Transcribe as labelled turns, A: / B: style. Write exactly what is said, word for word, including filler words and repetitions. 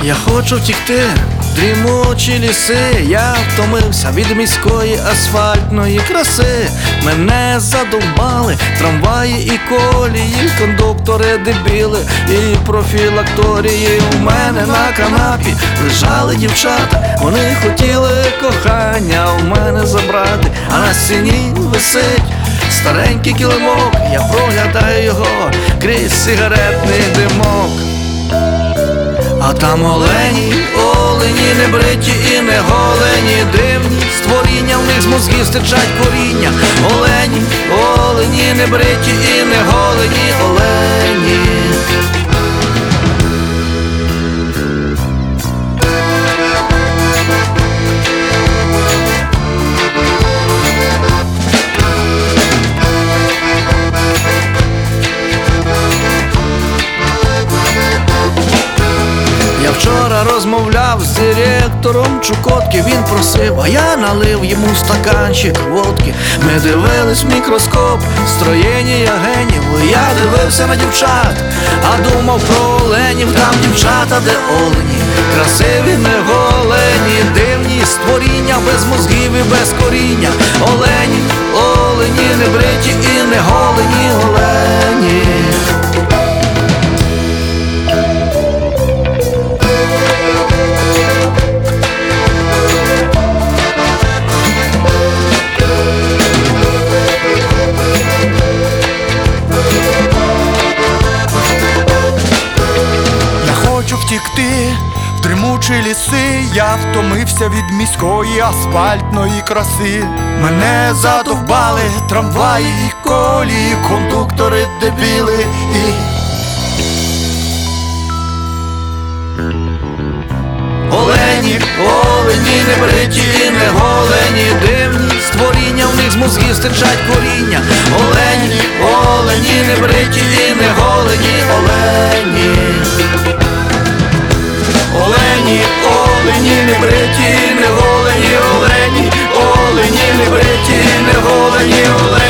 A: Я хочу втікти в дрімучі ліси. Я втомився від міської асфальтної краси. Мене задовбали трамваї і колії, кондуктори дебіли і профілакторії. У мене на канапі лежали дівчата, вони хотіли кохання у мене забрати. А на стіні висить старенький килимок, я проглядаю його крізь сигаретний димок. А там олені, олені, не бриті і не голені, дивні створіння, в них з мозгів стичать коріння. Олені, олені, не бриті і не голені, олені. Я вчора розмовляв з директором Чукотки. Він просив, а я налив йому стаканчик водки. Ми дивились в мікроскоп строєння генів. Я дивився на дівчат, а думав про оленів. Там дівчата, де олені, красиві, не голені, дивні створіння, без мозгів і без коріння. Олені, олені, не бриті і не голені, олені.
B: Втікти в дрімучі ліси, я втомився від міської асфальтної краси. Мене задовбали трамваї і колії, кондуктори дебіли і...
A: Олені, олені, не бриті і не голені, дивні створіння, в них з мозгів стичать коріння. Олені, олені, не бриті і не голені, олені. Олені, олені, не бриті, не голені, олені, олені, не бриті, не голені, олені.